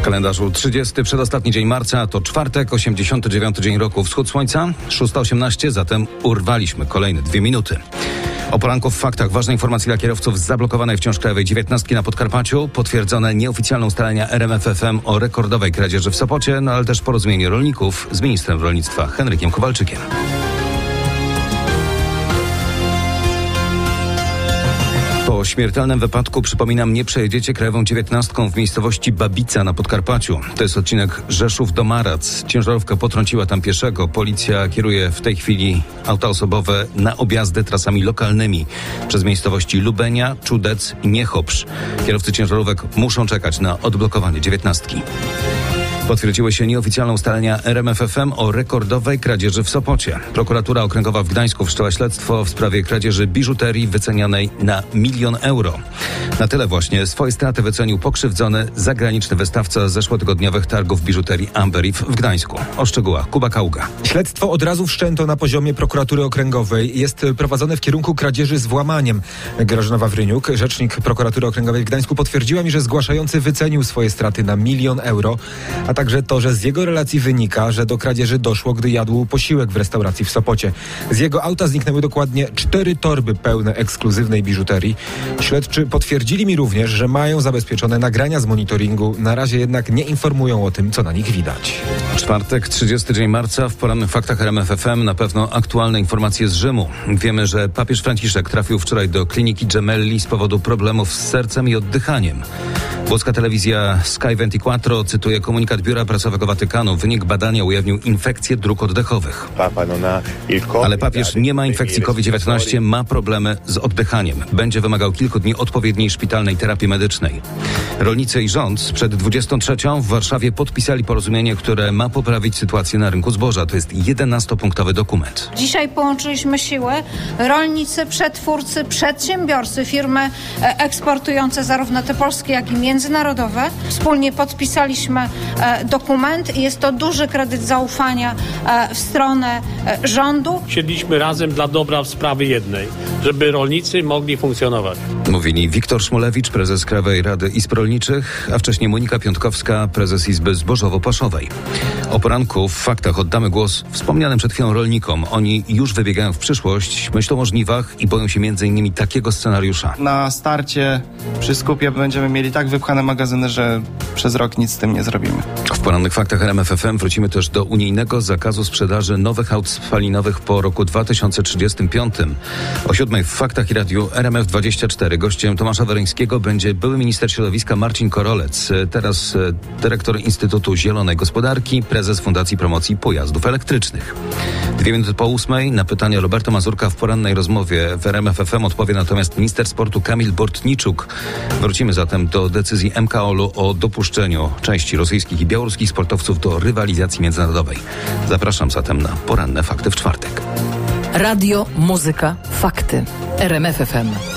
kalendarzu 30. przedostatni dzień marca, to czwartek, 89. dzień roku. Wschód słońca, 6:18, zatem urwaliśmy kolejne 2 minuty. O poranku w faktach ważne informacje dla kierowców z zablokowanej wciąż krajowej 19 na Podkarpaciu. Potwierdzone nieoficjalne ustalenia RMFFM o rekordowej kradzieży w Sopocie, ale też porozumienie rolników z ministrem rolnictwa Henrykiem Kowalczykiem. Po śmiertelnym wypadku, przypominam, nie przejedziecie krajową 19 w miejscowości Babica na Podkarpaciu. To jest odcinek Rzeszów do Marac. Ciężarówka potrąciła tam pieszego. Policja kieruje w tej chwili auta osobowe na objazdy trasami lokalnymi przez miejscowości Lubenia, Czudec i Niechopsz. Kierowcy ciężarówek muszą czekać na odblokowanie 19. Potwierdziły się nieoficjalne ustalenia RMFFM o rekordowej kradzieży w Sopocie. Prokuratura Okręgowa w Gdańsku wszczęła śledztwo w sprawie kradzieży biżuterii wycenianej na 1 000 000 euro. Na tyle właśnie swoje straty wycenił pokrzywdzony zagraniczny wystawca zeszłotygodniowych targów biżuterii Amberif w Gdańsku. O szczegółach Kuba Kaługa. Śledztwo od razu wszczęto na poziomie prokuratury okręgowej. Jest prowadzone w kierunku kradzieży z włamaniem. Grażyna Wawryniuk, rzecznik prokuratury okręgowej w Gdańsku, potwierdziła mi, że zgłaszający wycenił swoje straty na 1 000 000 euro, a także to, że z jego relacji wynika, że do kradzieży doszło, gdy jadł posiłek w restauracji w Sopocie. Z jego auta zniknęły dokładnie 4 torby pełne ekskluzywnej biżuterii. Śledczy potwierdzili mi również, że mają zabezpieczone nagrania z monitoringu. Na razie jednak nie informują o tym, co na nich widać. Czwartek, 30 dzień marca. W porannych faktach RMFFM na pewno aktualne informacje z Rzymu. Wiemy, że papież Franciszek trafił wczoraj do kliniki Gemelli z powodu problemów z sercem i oddychaniem. Włoska telewizja Sky 24 cytuje komunikat Biura Prasowego Watykanu. Wynik badania ujawnił infekcję dróg oddechowych. Ale papież nie ma infekcji COVID-19, ma problemy z oddychaniem. Będzie wymagał kilku dni odpowiedniej szpitalnej terapii medycznej. Rolnicy i rząd przed 23 w Warszawie podpisali porozumienie, które ma poprawić sytuację na rynku zboża. To jest 11-punktowy dokument. Dzisiaj połączyliśmy siły. Rolnicy, przetwórcy, przedsiębiorcy, firmy eksportujące zarówno te polskie, jak i międzynarodowe. Wspólnie podpisaliśmy dokument i jest to duży kredyt zaufania w stronę rządu. Siedliśmy razem dla dobra sprawy jednej, żeby rolnicy mogli funkcjonować. Mówili Wiktor Szmulewicz, prezes Krajowej Rady Izb Rolniczych, a wcześniej Monika Piątkowska, prezes Izby Zbożowo-Paszowej. O poranku w faktach oddamy głos wspomnianym przed chwilą rolnikom. Oni już wybiegają w przyszłość, myślą o żniwach i boją się m.in. takiego scenariusza. Na starcie przy skupie będziemy mieli tak wypchane magazyny, że przez rok nic z tym nie zrobimy. W porannych faktach RMFFM wrócimy też do unijnego zakazu sprzedaży nowych aut spalinowych po roku 2035. O 7 w faktach i radiu RMF24 gościem Tomasza Weryńskiego będzie były minister środowiska Marcin Korolec, teraz dyrektor Instytutu Zielonej Gospodarki, prezes Fundacji Promocji Pojazdów Elektrycznych. 2 minuty po 8 na pytanie Roberta Mazurka w porannej rozmowie w RMFFM odpowie natomiast minister sportu Kamil Bortniczuk. Wrócimy zatem do decyzji MKOL-u o dopuszczeniu części rosyjskich i białoruskich sportowców do rywalizacji międzynarodowej. Zapraszam zatem na poranne fakty w czwartek. Radio, muzyka, fakty. RMFFM.